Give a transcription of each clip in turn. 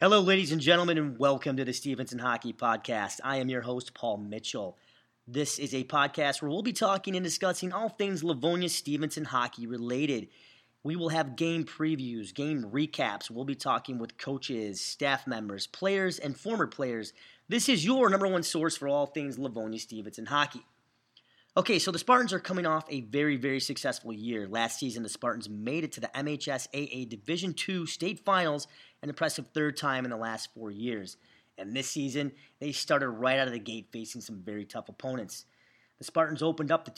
Hello, ladies and gentlemen, and welcome to the Stevenson Hockey Podcast. I am your host, Paul Mitchell. This is a podcast where we'll be talking and discussing all things Livonia Stevenson hockey related. We will have game previews, game recaps. We'll be talking with coaches, staff members, players, and former players. This is your number one source for all things Livonia Stevenson hockey. Okay, so the Spartans are coming off a very, very successful year. Last season, the Spartans made it to the MHSAA Division II state finals, an impressive third time in the last 4 years. And this season, they started right out of the gate facing some very tough opponents. The Spartans opened up the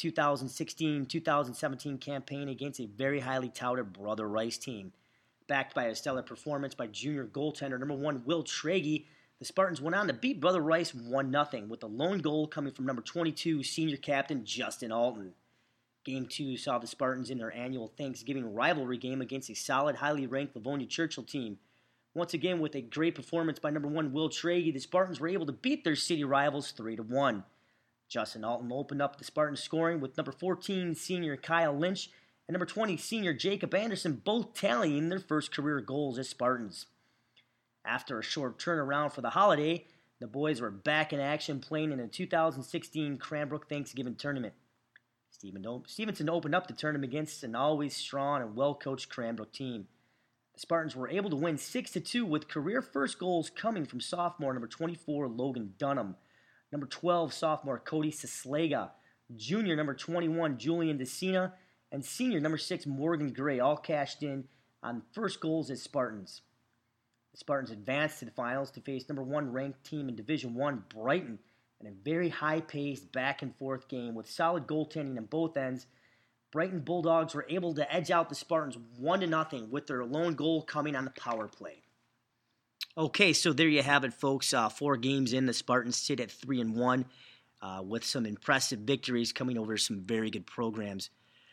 2016-2017 campaign against a very highly touted Brother Rice team. Backed by a stellar performance by junior goaltender number 1 Will Tragey, the Spartans went on to beat Brother Rice 1-0, with the lone goal coming from number 22 senior captain Justin Alton. Game 2 saw the Spartans in their annual Thanksgiving rivalry game against a solid, highly ranked Livonia Churchill team. Once again, with a great performance by number 1 Will Tragey, the Spartans were able to beat their city rivals 3-1. Justin Alton opened up the Spartans scoring with number 14 senior Kyle Lynch and number 20 senior Jacob Anderson both tallying their first career goals as Spartans. After a short turnaround for the holiday, the boys were back in action playing in the 2016 Cranbrook Thanksgiving Tournament. Stevenson opened up the tournament against an always strong and well-coached Cranbrook team. The Spartans were able to win 6-2 with career first goals coming from sophomore number 24 Logan Dunham, number 12 sophomore Cody Sislega, junior number 21 Julian DeCina, and senior number 6 Morgan Gray, all cashed in on first goals as Spartans. The Spartans advanced to the finals to face number 1 ranked team in Division I, Brighton, in a very high-paced back-and-forth game with solid goaltending on both ends. Brighton Bulldogs were able to edge out the Spartans 1-0 with their lone goal coming on the power play. Okay, so there you have it, folks. 4 games in, the Spartans sit at 3-1 with some impressive victories coming over some very good programs.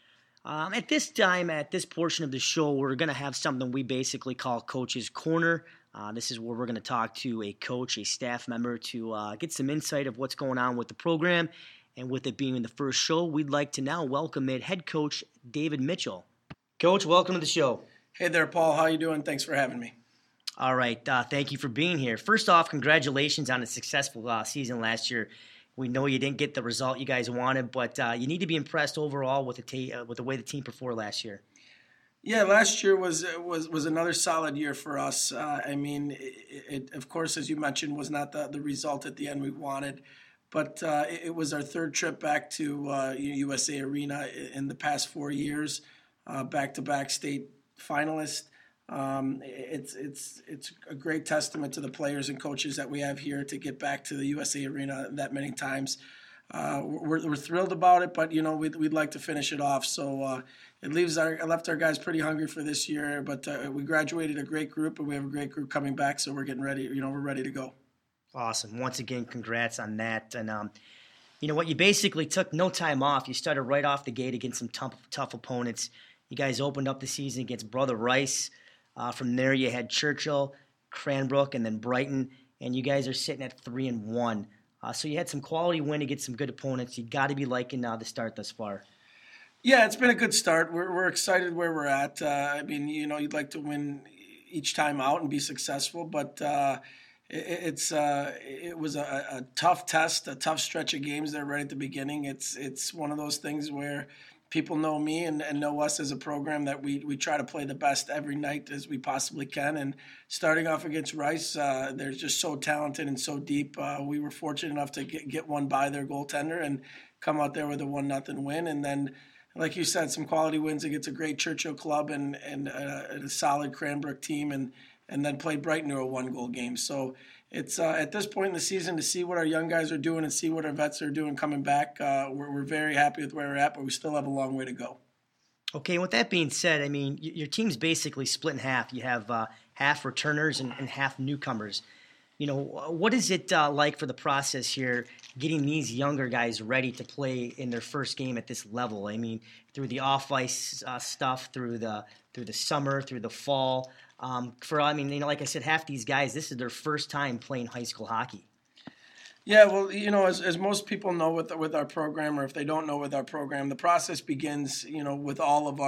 At this time, at this portion of the show, we're going to have something we basically call Coach's Corner. This is where we're going to talk to a coach, a staff member, to get some insight of what's going on with the program. And with it being the first show, we'd like to now welcome head coach David Mitchell. Coach, welcome to the show. Hey there, Paul. How you doing? Thanks for having me. All right. Thank you for being here. First off, congratulations on a successful season last year. We know you didn't get the result you guys wanted, but you need to be impressed overall with the way the team performed last year. Yeah, last year was another solid year for us. It of course, as you mentioned, was not the result at the end we wanted, but it was our third trip back to USA Arena in the past 4 years, back-to-back state finalist. It's a great testament to the players and coaches that we have here to get back to the USA Arena that many times. We're thrilled about it, but we'd like to finish it off. So it left our guys pretty hungry for this year. But we graduated a great group, and we have a great group coming back. So we're getting ready. We're ready to go. Awesome. Once again, congrats on that. And you basically took no time off. You started right off the gate against some tough opponents. You guys opened up the season against Brother Rice. From there, you had Churchill, Cranbrook, and then Brighton, and you guys are sitting at 3-1. So you had some quality win against some good opponents. You got to be liking the start thus far. Yeah, it's been a good start. We're excited where we're at. You'd like to win each time out and be successful, but it was a tough test, a tough stretch of games there right at the beginning. It's one of those things where people know me and know us as a program that we try to play the best every night as we possibly can. And starting off against Rice, they're just so talented and so deep. We were fortunate enough to get one by their goaltender and come out there with a 1-0 win. And then, like you said, some quality wins against a great Churchill club and a solid Cranbrook team, and then played Brighton to a 1-goal game. So it's at this point in the season to see what our young guys are doing and see what our vets are doing coming back. We're very happy with where we're at, but we still have a long way to go. Okay, with that being said, your team's basically split in half. You have half returners and half newcomers. What is it like for the process here, getting these younger guys ready to play in their first game at this level? Through the off-ice stuff, through the summer, through the fall. Like I said, half these guys, this is their first time playing high school hockey. Yeah, well, as most people know with our program, or if they don't know with our program, the process begins, with all of our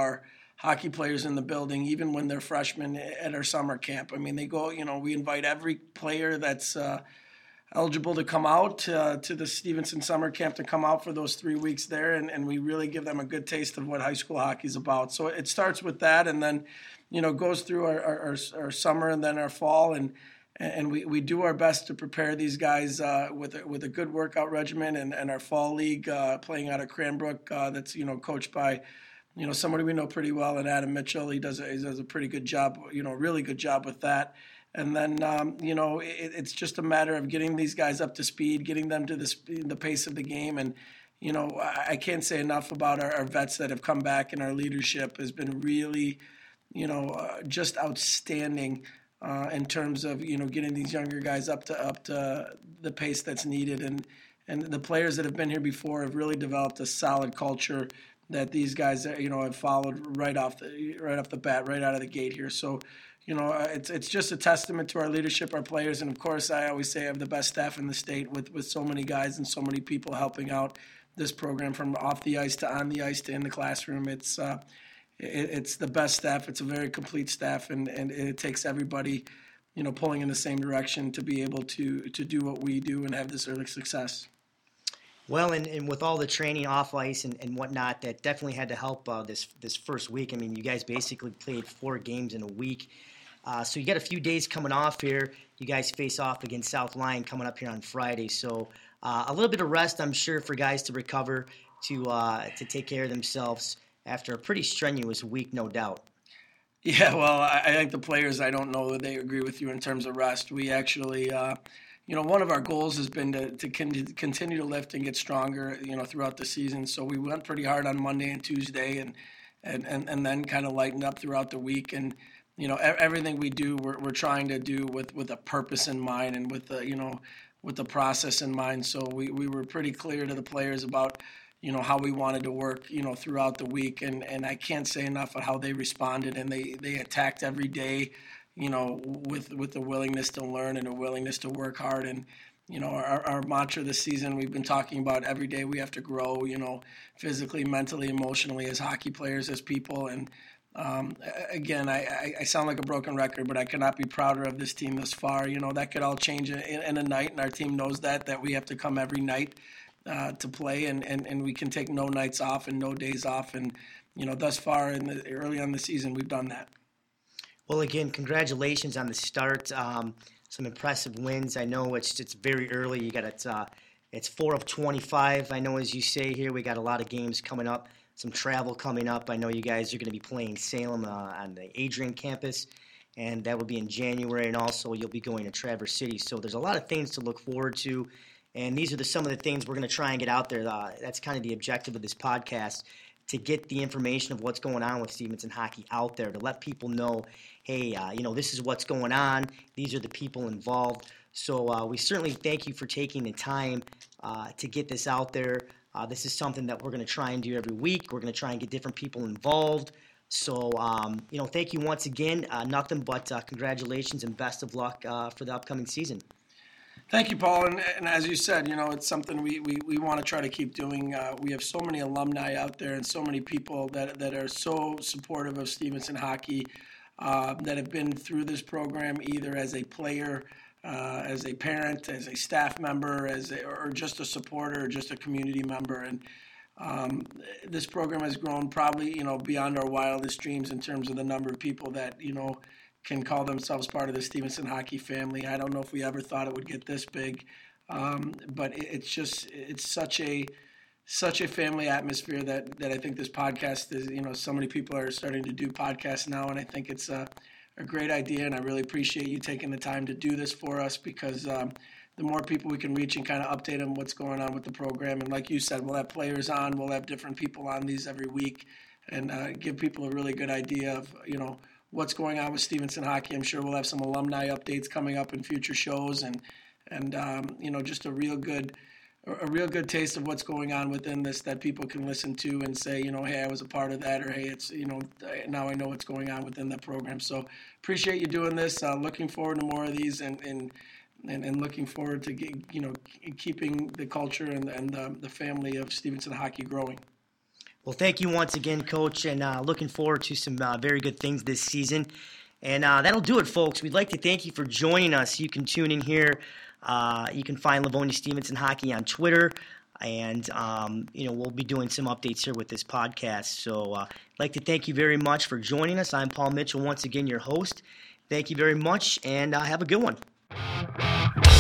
hockey players in the building, even when they're freshmen at our summer camp. I mean, they go, we invite every player that's eligible to come out to the Stevenson summer camp to come out for those 3 weeks there, and we really give them a good taste of what high school hockey is about. So it starts with that, and then, goes through our summer and then our fall, and we do our best to prepare these guys with a good workout regimen, and our fall league playing out of Cranbrook that's coached by somebody we know pretty well, and Adam Mitchell. He does a pretty good job, really good job with that. And then it's just a matter of getting these guys up to speed, getting them to the pace of the game, and I can't say enough about our vets that have come back, and our leadership has been really just outstanding. In terms of getting these younger guys up to the pace that's needed, and the players that have been here before have really developed a solid culture that these guys have followed right off the bat, right out of the gate here. So it's just a testament to our leadership, our players, and of course I always say I have the best staff in the state with so many guys and so many people helping out this program from off the ice to on the ice to in the classroom. It's the best staff. It's a very complete staff, and it takes everybody, pulling in the same direction to be able to do what we do and have this early success. Well, and with all the training off ice and whatnot, that definitely had to help this first week. I mean, you guys basically played 4 games in a week. So you got a few days coming off here. You guys face off against South Lyon coming up here on Friday. So a little bit of rest, I'm sure, for guys to recover, to take care of themselves after a pretty strenuous week, no doubt. Yeah, well, I think the players, I don't know that they agree with you in terms of rest. We actually, one of our goals has been to continue to lift and get stronger, throughout the season. So we went pretty hard on Monday and Tuesday, and then kind of lightened up throughout the week. And everything we do, we're trying to do with a purpose in mind and with the process in mind. So we were pretty clear to the players about how we wanted to work, throughout the week. And I can't say enough of how they responded, and they attacked every day, with a willingness to learn and a willingness to work hard. And, our mantra this season, we've been talking about every day we have to grow, physically, mentally, emotionally, as hockey players, as people. And again, I sound like a broken record, but I cannot be prouder of this team thus far. That could all change in a night, and our team knows that we have to come every night to play, and we can take no nights off and no days off. And, thus far early on the season, we've done that. Well, again, congratulations on the start. Some impressive wins. I know it's very early. You got it's 4 of 25. I know, as you say here, we got a lot of games coming up, some travel coming up. I know you guys are going to be playing Salem on the Adrian campus, and that will be in January. And also, you'll be going to Traverse City. So there's a lot of things to look forward to. And these are some of the things we're going to try and get out there. That's kind of the objective of this podcast, to get the information of what's going on with Stevenson hockey out there, to let people know, hey, this is what's going on. These are the people involved. So we certainly thank you for taking the time to get this out there. This is something that we're going to try and do every week. We're going to try and get different people involved. So, thank you once again. Nothing but congratulations and best of luck for the upcoming season. Thank you, Paul. And as you said, it's something we want to try to keep doing. We have so many alumni out there and so many people that are so supportive of Stevenson hockey, that have been through this program either as a player, as a parent, as a staff member, or just a supporter, or just a community member. And this program has grown probably, beyond our wildest dreams in terms of the number of people that, can call themselves part of the Stevenson hockey family. I don't know if we ever thought it would get this big, but it's such a family atmosphere that I think this podcast is, so many people are starting to do podcasts now, and I think it's a great idea, and I really appreciate you taking the time to do this for us, because the more people we can reach and kind of update them what's going on with the program. And like you said, we'll have players on, we'll have different people on these every week, and give people a really good idea of, what's going on with Stevenson hockey. I'm sure we'll have some alumni updates coming up in future shows, and just a real good taste of what's going on within this that people can listen to and say, hey, I was a part of that, or hey, it's, now I know what's going on within the program. So appreciate you doing this. Looking forward to more of these, and looking forward to keeping the culture and the family of Stevenson hockey growing. Well, thank you once again, Coach, and looking forward to some very good things this season. And that'll do it, folks. We'd like to thank you for joining us. You can tune in here. You can find Livonia Stevenson Hockey on Twitter. And, we'll be doing some updates here with this podcast. So I'd like to thank you very much for joining us. I'm Paul Mitchell, once again, your host. Thank you very much, and have a good one.